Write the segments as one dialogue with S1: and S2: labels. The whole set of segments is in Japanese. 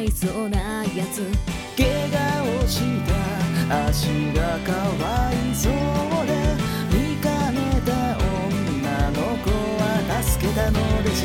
S1: いそうなやつ。
S2: 怪我をした足がかわいそうで見かねた女の子は助けたのでした。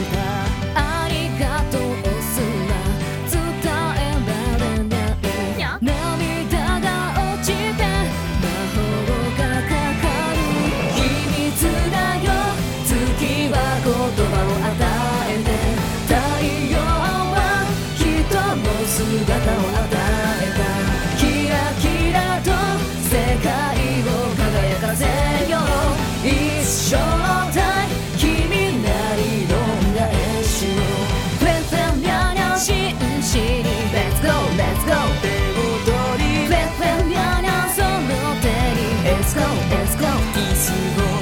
S1: ありがとうすら伝えられない涙が落ちて魔法がかかる秘密だよ。月は言葉を与えて太陽は人の姿を与えた。キラキラと世界を輝かせよう。一生代君なりの恩返しを。フレンフレンニャーニャー紳士に Let's go Let's go
S2: 手を取り
S1: フレンフレンニャーニャーその手に Let's go Let's go
S2: キスを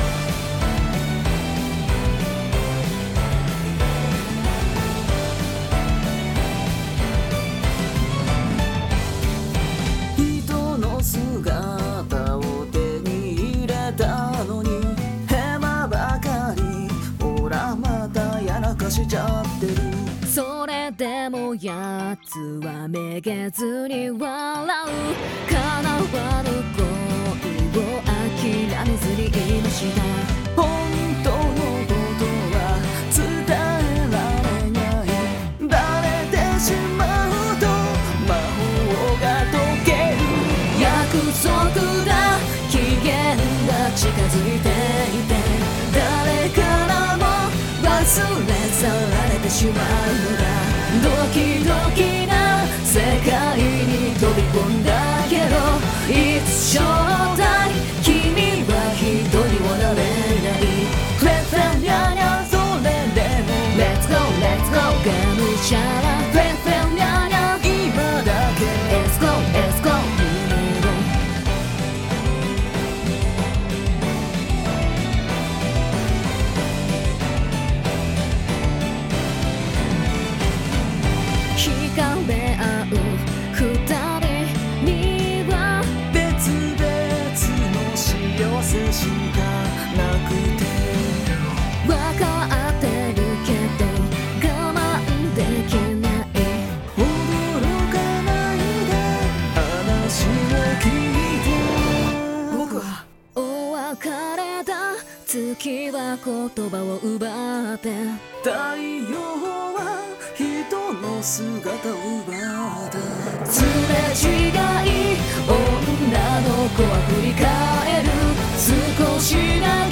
S2: 人の姿を手に入れたのにヘマばかりほらまたやらかしちゃってる。
S1: それでもやつはめげずに笑う。叶わぬ恋を諦めずにいました。
S2: 本当のことは伝えられない。バレてしまうと魔法が解ける。
S1: 約束だ期限が近づいていて誰からも忘れ去られてしまうのだ。ドキドキな世界に飛び込んだけど一生代君は一人もなれない。フレンフレンニャーニャーそれでも Let's go Let's go がむしゃらフレンフレンニャーニャー
S2: 今だけ
S1: Let's go Let's go 惹かれ合う二人には
S2: 別々の幸せしかなくて
S1: 分かってるけど我慢できない。
S2: 驚かないで話を聞いて。僕は
S1: お別れだ月は言葉を奪って
S2: 太陽は人の姿を奪った。
S1: すれ違い女の子は振り返る。少しだ